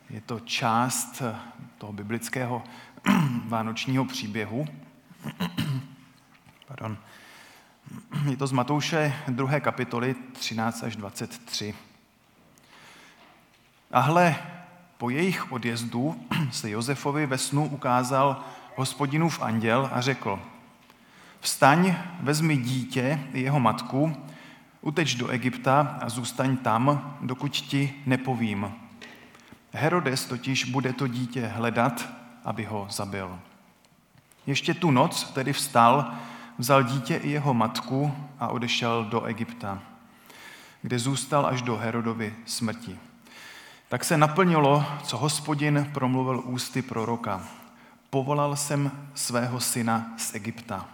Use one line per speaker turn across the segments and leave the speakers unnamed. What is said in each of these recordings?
Je to část toho biblického vánočního příběhu. Pardon. Je to z Matouše 2. kapitoly 13 až 23. A hle, po jejich odjezdu se Josefovi ve snu ukázal Hospodinův anděl a řekl: Vstaň, vezmi dítě i jeho matku, uteč do Egypta a zůstaň tam, dokud ti nepovím. Herodes totiž bude to dítě hledat, aby ho zabil. Ještě tu noc tedy vstal, vzal dítě i jeho matku a odešel do Egypta, kde zůstal až do Herodovy smrti. Tak se naplnilo, co Hospodin promluvil ústy proroka. Povolal jsem svého syna z Egypta.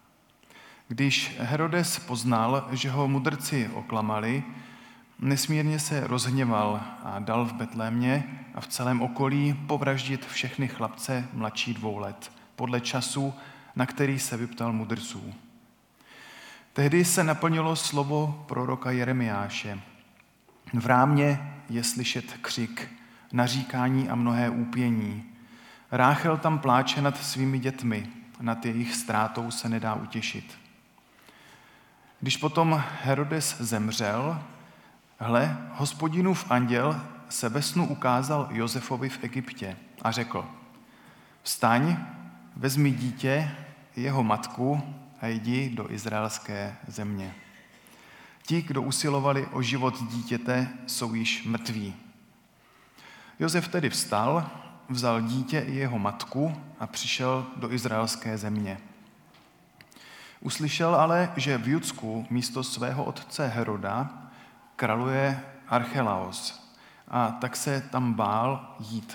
Když Herodes poznal, že ho mudrci oklamali, nesmírně se rozhněval a dal v Betlémě a v celém okolí povraždit všechny chlapce mladší 2 let, podle času, na který se vyptal mudrců. Tehdy se naplnilo slovo proroka Jeremiáše. V rámě je slyšet křik, naříkání a mnohé úpění. Ráchel tam pláče nad svými dětmi, nad jejich ztrátou se nedá utěšit. Když potom Herodes zemřel, hle, Hospodinův anděl se ve snu ukázal Josefovi v Egyptě a řekl: Vstaň, vezmi dítě, jeho matku a jdi do izraelské země. Ti, kdo usilovali o život dítěte, jsou již mrtví. Josef tedy vstal, vzal dítě i jeho matku a přišel do izraelské země. Uslyšel ale, že v Judsku místo svého otce Heroda králuje Archelaos, a tak se tam bál jít.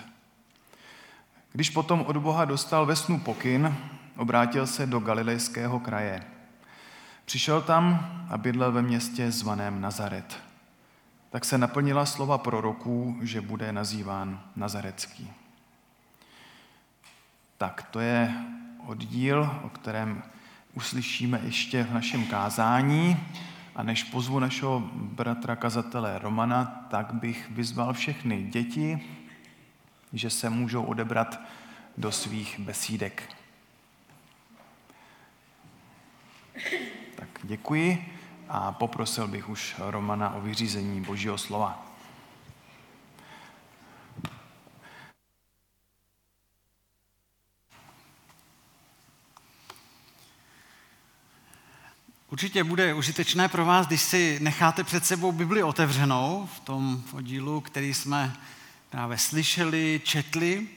Když potom od Boha dostal ve snu pokyn, obrátil se do galilejského kraje. Přišel tam a bydlel ve městě zvaném Nazaret. Tak se naplnila slova proroků, že bude nazýván Nazaretský. Tak to je oddíl, o kterém uslyšíme ještě v našem kázání. A než pozvu našeho bratra kazatele Romana, tak bych vyzval všechny děti, že se můžou odebrat do svých besídek. Tak děkuji a poprosil bych už Romana o vyřízení Božího slova.
Určitě bude užitečné pro vás, když si necháte před sebou Bibli otevřenou v tom oddílu, který jsme právě slyšeli, četli.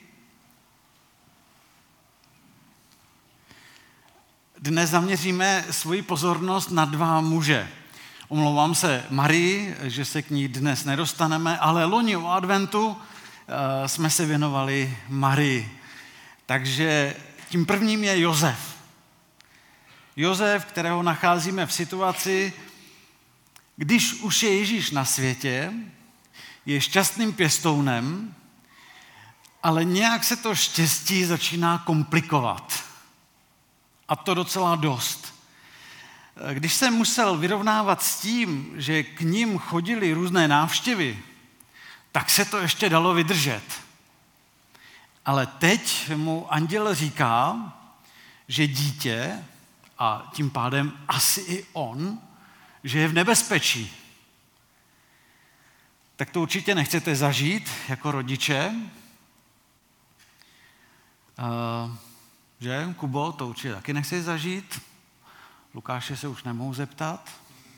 Dnes zaměříme svoji pozornost na 2 muže. Omlouvám se Marii, že se k ní dnes nedostaneme, ale loni o adventu jsme se věnovali Marii. Takže tím prvním je Josef. Josef, kterého nacházíme v situaci, když už je Ježíš na světě, je šťastným pěstounem, ale nějak se to štěstí začíná komplikovat. A to docela dost. Když se musel vyrovnávat s tím, že k ním chodily různé návštěvy, tak se to ještě dalo vydržet. Ale teď mu anděl říká, že dítě, a tím pádem asi i on, že je v nebezpečí. Tak to určitě nechcete zažít jako rodiče. Že, Kubo, to určitě taky nechceš zažít. Lukáše se už nemohu zeptat.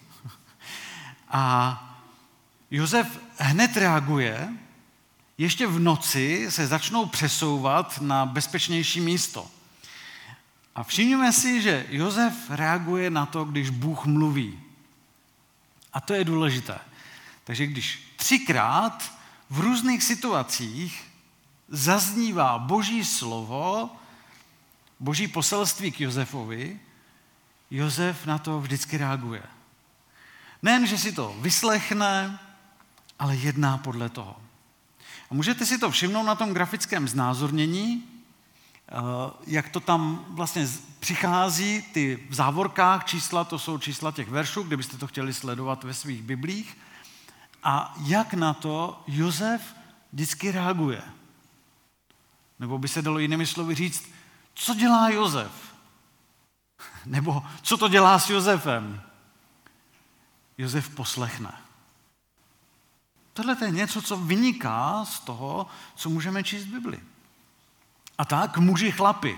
A Josef hned reaguje, ještě v noci se začnou přesouvat na bezpečnější místo. A všimněme si, že Josef reaguje na to, když Bůh mluví. A to je důležité. Takže když 3krát v různých situacích zaznívá Boží slovo, Boží poselství k Josefovi, Josef na to vždycky reaguje. Nejen, že si to vyslechne, ale jedná podle toho. A můžete si to všimnout na tom grafickém znázornění, jak to tam vlastně přichází, ty v závorkách čísla, to jsou čísla těch veršů, kde byste to chtěli sledovat ve svých biblích. A jak na to Josef vždycky reaguje. Nebo by se dalo jinými slovy říct, co dělá Josef? Nebo co to dělá s Josefem? Josef poslechne. Tohle je něco, co vyniká z toho, co můžeme číst v Bibli. A tak, muži, chlapi,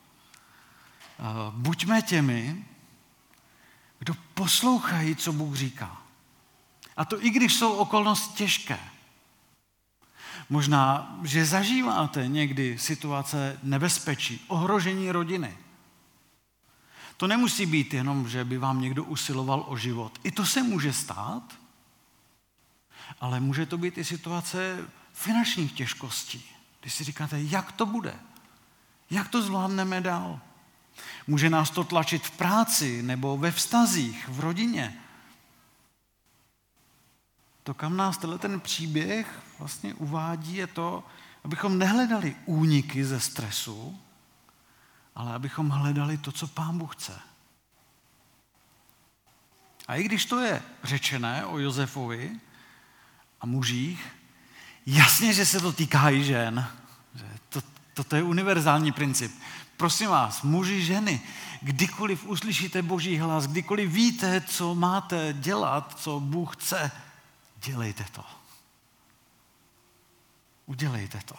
buďme těmi, kdo poslouchají, co Bůh říká. A to i když jsou okolnosti těžké. Možná, že zažíváte někdy situace nebezpečí, ohrožení rodiny. To nemusí být jenom, že by vám někdo usiloval o život. I to se může stát, ale může to být i situace finančních těžkostí. Když si říkáte, jak to bude? Jak to zvládneme dál? Může nás to tlačit v práci nebo ve vztazích, v rodině. To, kam nás ten příběh vlastně uvádí, je to, abychom nehledali úniky ze stresu, ale abychom hledali to, co Pán Bůh chce. A i když to je řečené o Josefovi a mužích, jasně, že se to týká i žen. Toto je univerzální princip. Prosím vás, muži, ženy, kdykoliv uslyšíte Boží hlas, kdykoliv víte, co máte dělat, co Bůh chce, dělejte to. Udělejte to.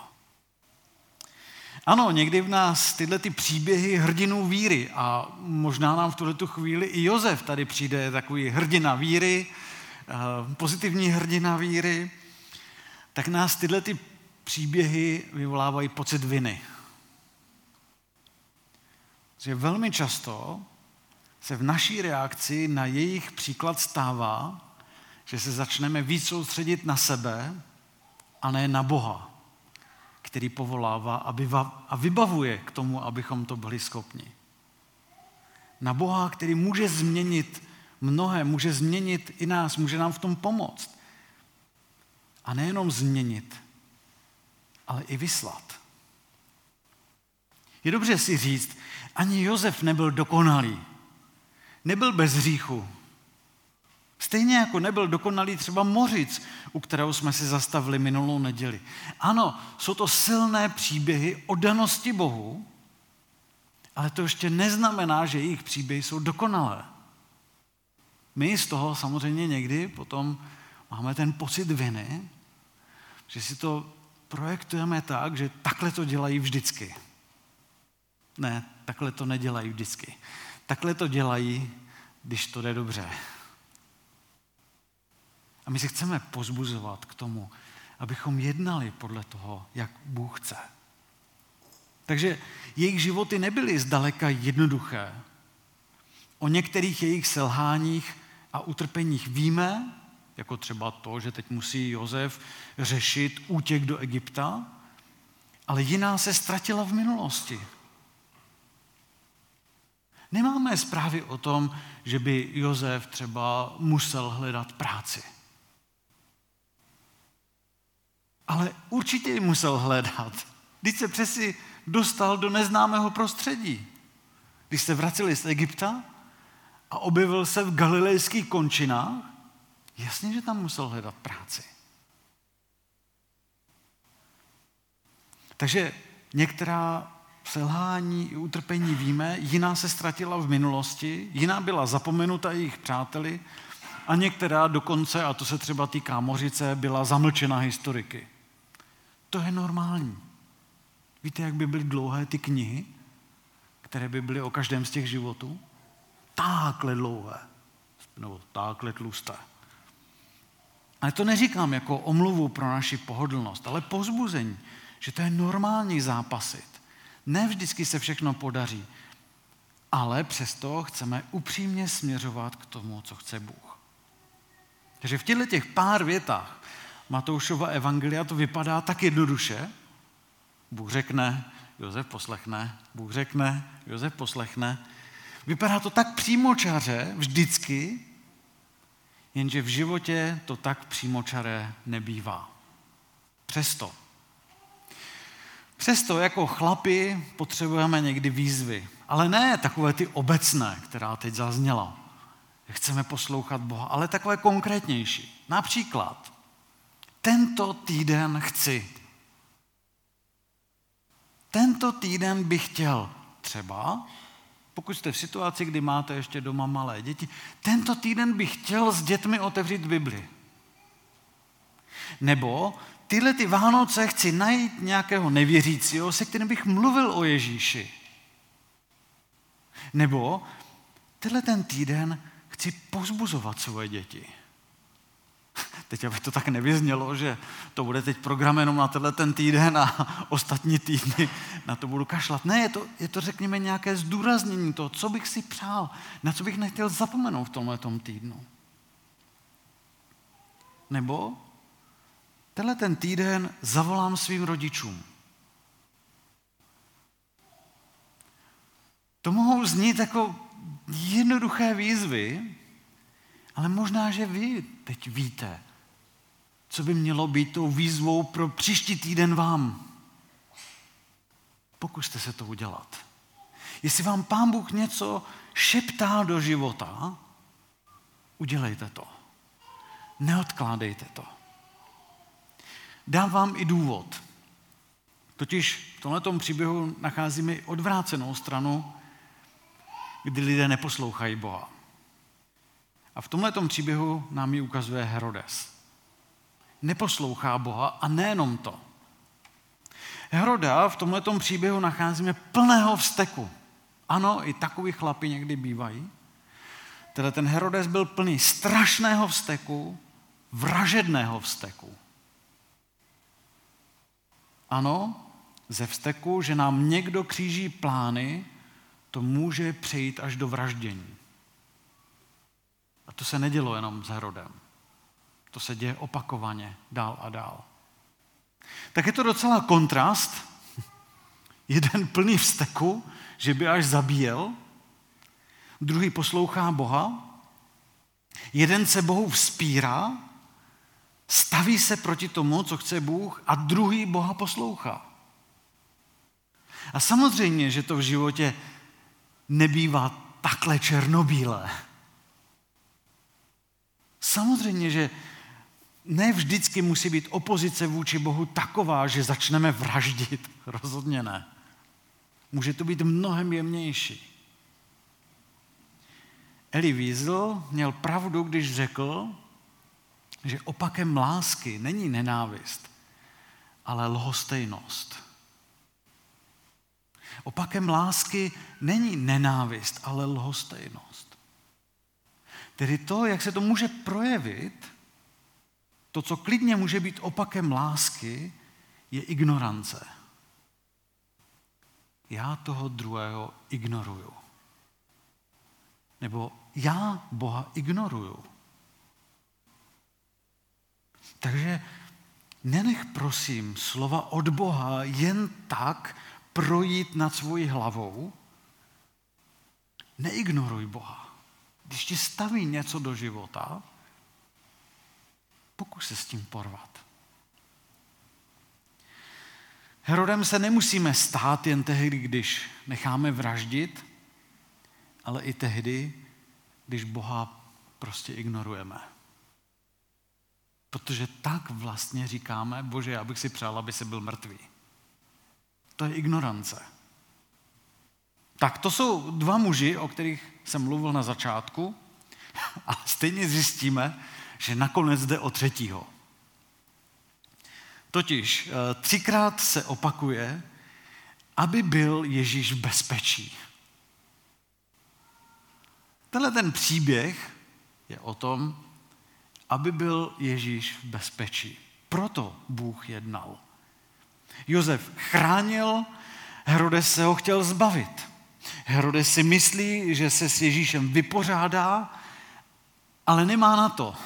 Ano, někdy v nás tyhle ty příběhy hrdinů víry a možná nám v tuhletu chvíli i Josef tady přijde takový hrdina víry, pozitivní hrdina víry, tak nás tyhle ty příběhy vyvolávají pocit viny. Že velmi často se v naší reakci na jejich příklad stává, že se začneme víc soustředit na sebe a ne na Boha, který povolává a vybavuje k tomu, abychom to byli schopni. Na Boha, který může změnit mnohé, může změnit i nás, může nám v tom pomoct. A nejenom změnit, ale i vyslat. Je dobře si říct, ani Josef nebyl dokonalý. Nebyl bez hříchu. Stejně jako nebyl dokonalý třeba Mořic, u kterého jsme si zastavili minulou neděli. Ano, jsou to silné příběhy o danosti Bohu, ale to ještě neznamená, že jejich příběhy jsou dokonalé. My z toho samozřejmě někdy potom máme ten pocit viny, že si to projektujeme tak, že takhle to dělají vždycky. Ne, takhle to nedělají vždycky. Takhle to dělají, když to jde dobře. A my se chceme pozbuzovat k tomu, abychom jednali podle toho, jak Bůh chce. Takže jejich životy nebyly zdaleka jednoduché. O některých jejich selháních a utrpeních víme, jako třeba to, že teď musí Josef řešit útěk do Egypta, ale jiná se ztratila v minulosti. Nemáme zprávy o tom, že by Josef třeba musel hledat práci. Ale určitě ji musel hledat. Když se přeci dostal do neznámého prostředí. Když se vraceli z Egypta a objevil se v galilejských končinách, jasně, že tam musel hledat práci. Takže některá selhání i utrpení víme, jiná se ztratila v minulosti, jiná byla zapomenuta jejich přáteli a některá dokonce, a to se třeba týká Mořice, byla zamlčena historiky. To je normální. Víte, jak by byly dlouhé ty knihy, které by byly o každém z těch životů? Tákle dlouhé, nebo tákle tlusté. Ale to neříkám jako omluvu pro naši pohodlnost, ale povzbuzení, že to je normální zápasit. Ne vždycky se všechno podaří, ale přesto chceme upřímně směřovat k tomu, co chce Bůh. Takže v těch pár větách Matoušova evangelia to vypadá tak jednoduše. Bůh řekne, Josef poslechne, Bůh řekne, Josef poslechne. Vypadá to tak přímočaře vždycky, jenže v životě to tak přímočaré nebývá. Přesto jako chlapi potřebujeme někdy výzvy, ale ne takové ty obecné, která teď zazněla. Chceme poslouchat Boha, ale takové konkrétnější. Například, tento týden chci. Tento týden bych chtěl třeba, pokud jste v situaci, kdy máte ještě doma malé děti, tento týden bych chtěl s dětmi otevřít Bibli. Nebo tyhle ty Vánoce chci najít nějakého nevěřícího, se kterým bych mluvil o Ježíši. Nebo tenhle ten týden chci povzbuzovat svoje děti. Teď, aby to tak nevyznělo, že to bude teď program jenom na tenhle ten týden a ostatní týdny na to budu kašlat. Ne, je to řekněme nějaké zdůraznění toho, co bych si přál, na co bych nechtěl zapomenout v tomhletom týdnu. Nebo tenhle ten týden zavolám svým rodičům. To mohou znít jako jednoduché výzvy, ale možná, že vy teď víte, co by mělo být tou výzvou pro příští týden vám. Pokuste se to udělat. Jestli vám Pán Bůh něco šeptá do života, udělejte to. Neodkládejte to. Dám vám i důvod. Totiž v tomhletom příběhu nacházíme odvrácenou stranu, kdy lidé neposlouchají Boha. A v tomhletom příběhu nám ji ukazuje Herodes. Neposlouchá Boha a nejenom to. Heroda v tomhletom příběhu nacházíme plného vzteku. Ano, i takový chlapi někdy bývají. Teda ten Herodes byl plný strašného vzteku, vražedného vzteku. Ano, ze vzteku, že nám někdo kříží plány, to může přejít až do vraždění. A to se nedělo jenom s Herodem. To se děje opakovaně, dál a dál. Tak je to docela kontrast. Jeden plný vzteku, že by až zabíjel, druhý poslouchá Boha, jeden se Bohu vzpírá, staví se proti tomu, co chce Bůh, a druhý Boha poslouchá. A samozřejmě, že to v životě nebývá takhle černobílé. Samozřejmě, že ne vždycky musí být opozice vůči Bohu taková, že začneme vraždit. Rozhodně ne. Může to být mnohem jemnější. Elie Wiesel měl pravdu, když řekl, že opakem lásky není nenávist, ale lhostejnost. Opakem lásky není nenávist, ale lhostejnost. Tedy to, jak se to může projevit, to, co klidně může být opakem lásky, je ignorance. Já toho druhého ignoruju. Nebo já Boha ignoruju. Takže nenech prosím slova od Boha jen tak projít nad svojí hlavou. Neignoruj Boha. Když ti staví něco do života, pokus se s tím porvat. Herodem se nemusíme stát jen tehdy, když necháme vraždit, ale i tehdy, když Boha prostě ignorujeme. Protože tak vlastně říkáme, Bože, já bych si přál, aby jsi byl mrtvý. To je ignorance. Tak to jsou dva muži, o kterých jsem mluvil na začátku, a stejně zjistíme, že nakonec jde o třetího. Totiž 3krát se opakuje, aby byl Ježíš v bezpečí. Tenhle ten příběh je o tom, aby byl Ježíš v bezpečí. Proto Bůh jednal. Josef chránil, Herodes se ho chtěl zbavit. Herodes si myslí, že se s Ježíšem vypořádá, ale nemá na to.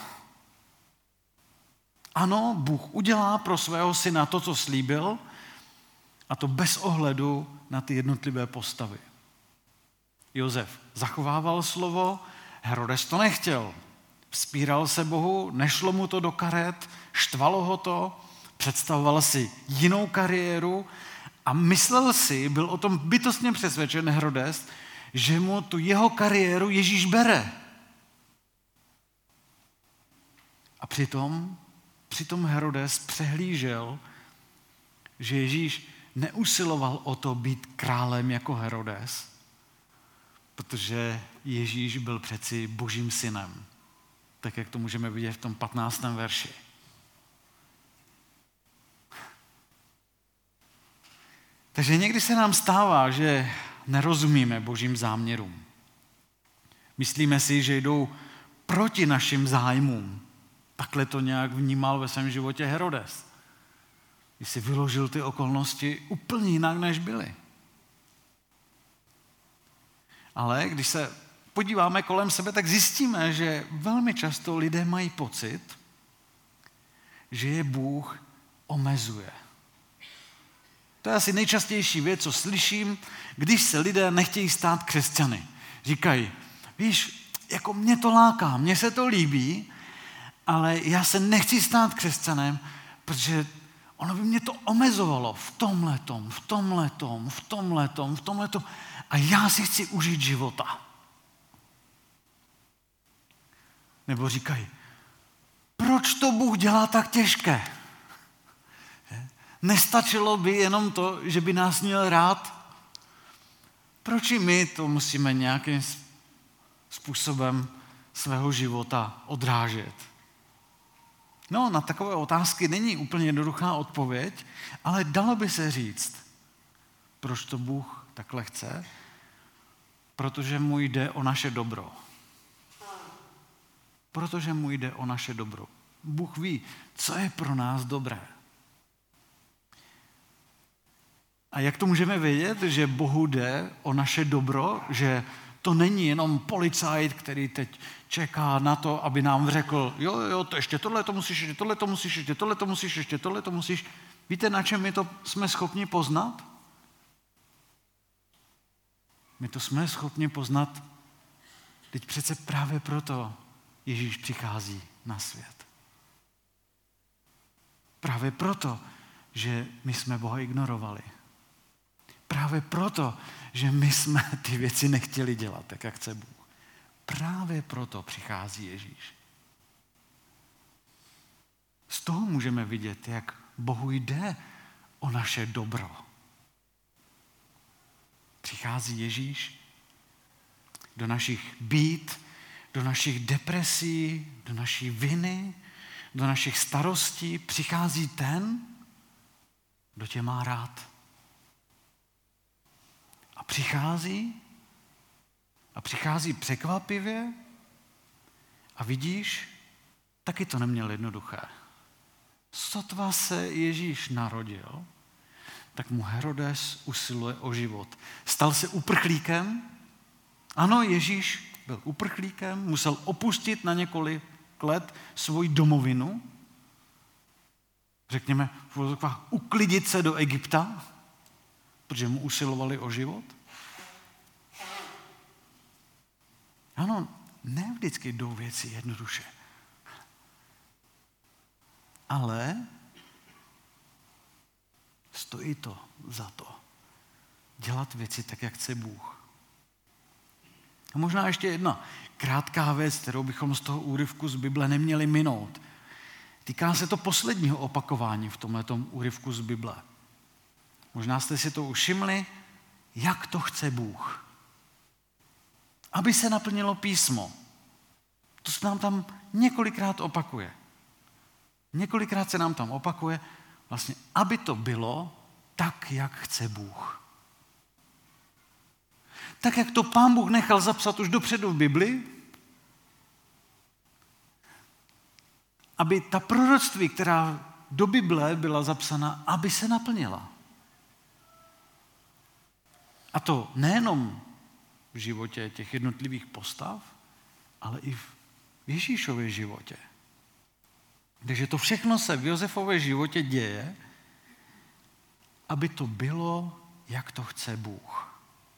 Ano, Bůh udělá pro svého syna to, co slíbil, a to bez ohledu na ty jednotlivé postavy. Josef zachovával slovo, Herodes to nechtěl. Vzpíral se Bohu, nešlo mu to do karet, štvalo ho to, představoval si jinou kariéru a myslel si, byl o tom bytostně přesvědčen Herodes, že mu tu jeho kariéru Ježíš bere. A přitom Přitom Herodes přehlížel, že Ježíš neusiloval o to být králem jako Herodes, protože Ježíš byl přeci Božím synem, tak jak to můžeme vidět v tom 15. verši. Takže někdy se nám stává, že nerozumíme Božím záměrům. Myslíme si, že jdou proti našim zájmům. Takhle to nějak vnímal ve svém životě Herodes. Když si vyložil ty okolnosti úplně jinak, než byly. Ale když se podíváme kolem sebe, tak zjistíme, že velmi často lidé mají pocit, že je Bůh omezuje. To je asi nejčastější věc, co slyším, když se lidé nechtějí stát křesťany. Říkají, víš, jako mě to láká, mně se to líbí, ale já se nechci stát křesťanem, protože ono by mě to omezovalo v tomhletom. A já si chci užít života. Nebo říkají, proč to Bůh dělá tak těžké? Nestačilo by jenom to, že by nás měl rád? Proč i my to musíme nějakým způsobem svého života odrážet? No, na takové otázky není úplně jednoduchá odpověď, ale dalo by se říct, proč to Bůh takhle chce? Protože mu jde o naše dobro. Protože mu jde o naše dobro. Bůh ví, co je pro nás dobré. A jak to můžeme vědět, že Bohu jde o naše dobro, že to není jenom policajt, který teď čeká na to, aby nám řekl, jo, to ještě tohle to musíš, ještě tohle to musíš, ještě tohle to musíš, ještě tohle to musíš. Víte, na čem my to jsme schopni poznat? My to jsme schopni poznat, teď přece právě proto Ježíš přichází na svět. Právě proto, že my jsme Boha ignorovali. Právě proto, že my jsme ty věci nechtěli dělat, tak jak chce Bůh. Právě proto přichází Ježíš. Z toho můžeme vidět, jak Bohu jde o naše dobro. Přichází Ježíš do našich bít, do našich depresí, do naší viny, do našich starostí. Přichází ten, kdo tě má rád. A přichází překvapivě a vidíš, taky to neměl jednoduché. Sotva se Ježíš narodil, tak mu Herodes usiluje o život. Stal se uprchlíkem. Ano, Ježíš byl uprchlíkem, musel opustit na několik let svoji domovinu. Řekněme, uklidit se do Egypta, protože mu usilovali o život. Ano, ne vždycky jdou věci jednoduše. Ale stojí to za to. Dělat věci tak, jak chce Bůh. A možná ještě jedna krátká věc, kterou bychom z toho úryvku z Bible neměli minout. Týká se to posledního opakování v tomhletom úryvku z Bible. Možná jste si to všimli, jak to chce Bůh. Aby se naplnilo písmo. To se nám tam několikrát opakuje. Několikrát se nám tam opakuje, vlastně, aby to bylo tak, jak chce Bůh. Tak, jak to Pán Bůh nechal zapsat už dopředu v Bibli, aby ta proroctví, která do Bible byla zapsána, aby se naplnila. A to nejenom v životě těch jednotlivých postav, ale i v Ježíšově životě. Takže to všechno se v Josefově životě děje, aby to bylo, jak to chce Bůh.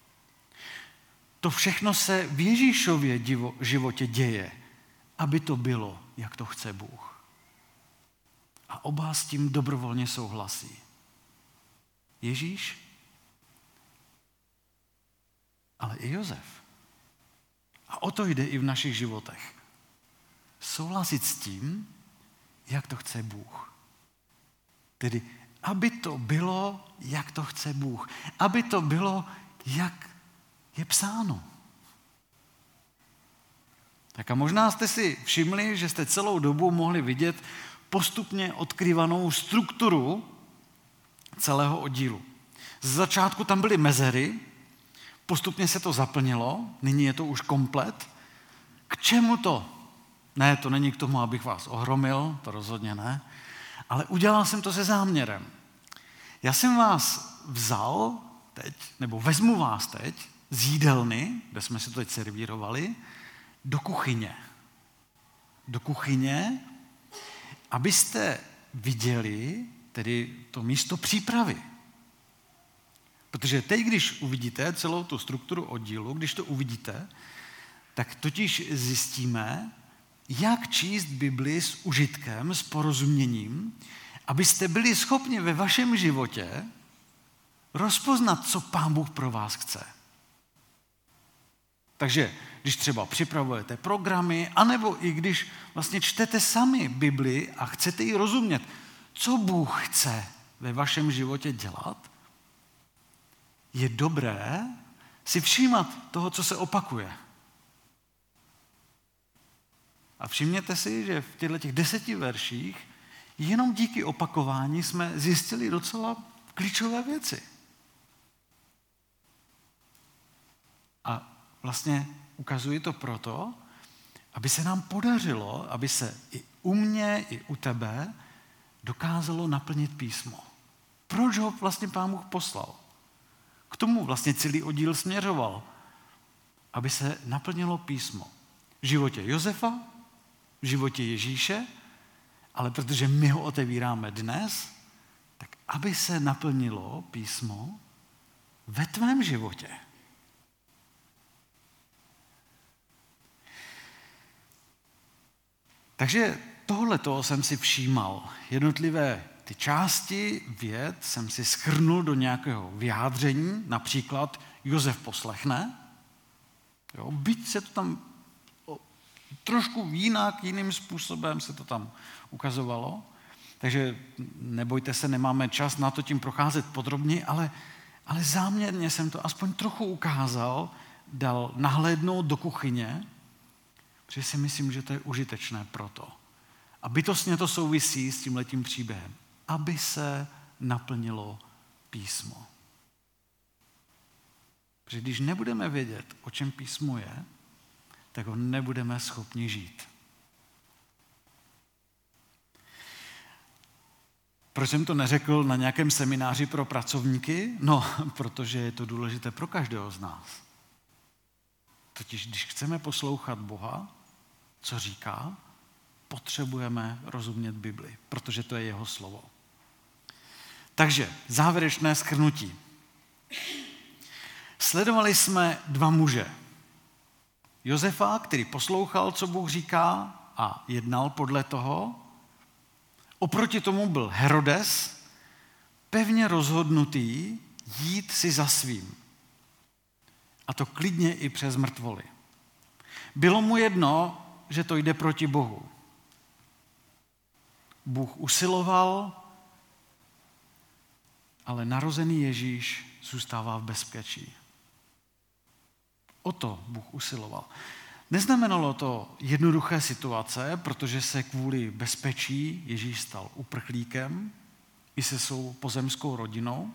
To všechno se v Ježíšově životě děje, aby to bylo, jak to chce Bůh. A oba s tím dobrovolně souhlasí. Ježíš, ale i Josef. A o to jde i v našich životech. Souhlasit s tím, jak to chce Bůh. Tedy, aby to bylo, jak to chce Bůh. Aby to bylo, jak je psáno. Tak a možná jste si všimli, že jste celou dobu mohli vidět postupně odkryvanou strukturu celého oddílu. Z začátku tam byly mezery, postupně se to zaplnilo, nyní je to už komplet. K čemu to? Ne, to není k tomu, abych vás ohromil, to rozhodně ne, ale udělal jsem to se záměrem. Já jsem vás vzal teď, nebo vezmu vás teď z jídelny, kde jsme se to teď servírovali, do kuchyně. Do kuchyně, abyste viděli tedy to místo přípravy. Protože teď, když uvidíte celou tu strukturu oddílu, když to uvidíte, tak totiž zjistíme, jak číst Bibli s užitkem, s porozuměním, abyste byli schopni ve vašem životě rozpoznat, co Pán Bůh pro vás chce. Takže když třeba připravujete programy, anebo i když vlastně čtete sami Bibli a chcete ji rozumět, co Bůh chce ve vašem životě dělat, je dobré si všímat toho, co se opakuje. A všimněte si, že v těchto 10 verších jenom díky opakování jsme zjistili docela klíčové věci. A vlastně ukazuji to proto, aby se nám podařilo, aby se i u mě, i u tebe dokázalo naplnit písmo. Proč ho vlastně Pán Bůh poslal? K tomu vlastně celý oddíl směřoval, aby se naplnilo písmo. V životě Josefa, v životě Ježíše, ale protože my ho otevíráme dnes, tak aby se naplnilo písmo ve tvém životě. Takže tohleto jsem si všímal. Jednotlivé ty části vět jsem si shrnul do nějakého vyjádření, například Josef poslechne, jo, byť se to tam trošku jinak, jiným způsobem se to tam ukazovalo, takže nebojte se, nemáme čas na to tím procházet podrobně, ale záměrně jsem to aspoň trochu ukázal, dal nahlédnout do kuchyně, protože si myslím, že to je užitečné proto. A bytostně to souvisí s tímhletím příběhem. Aby se naplnilo písmo. Protože když nebudeme vědět, o čem písmo je, tak ho nebudeme schopni žít. Proč jsem to neřekl na nějakém semináři pro pracovníky? No, protože je to důležité pro každého z nás. Totiž, když chceme poslouchat Boha, co říká, potřebujeme rozumět Bibli, protože to je jeho slovo. Takže závěrečné shrnutí. Sledovali jsme 2 muže. Josefa, který poslouchal, co Bůh říká a jednal podle toho. Oproti tomu byl Herodes, pevně rozhodnutý jít si za svým. A to klidně i přes mrtvoly. Bylo mu jedno, že to jde proti Bohu. Bůh usiloval, ale narozený Ježíš zůstává v bezpečí. O to Bůh usiloval. Neznamenalo to jednoduché situace, protože se kvůli bezpečí Ježíš stal uprchlíkem i se svou pozemskou rodinou.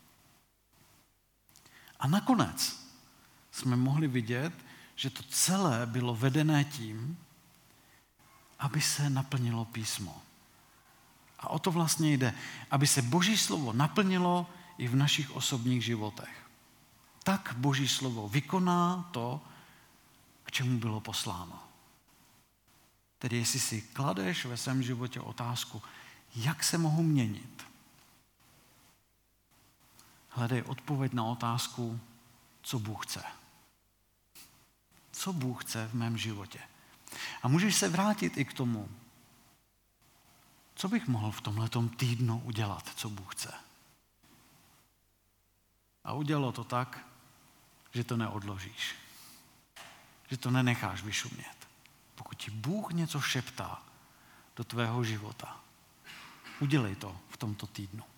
A nakonec jsme mohli vidět, že to celé bylo vedené tím, aby se naplnilo písmo. A o to vlastně jde, aby se Boží slovo naplnilo i v našich osobních životech. Tak Boží slovo vykoná to, k čemu bylo posláno. Tedy jestli si kladeš ve svém životě otázku, jak se mohu měnit, hledej odpověď na otázku, co Bůh chce. Co Bůh chce v mém životě. A můžeš se vrátit i k tomu, co bych mohl v tomhletom týdnu udělat, co Bůh chce. A udělalo to tak, že to neodložíš. Že to nenecháš vyšumět. Pokud ti Bůh něco šeptá, do tvého života. Udělej to v tomto týdnu.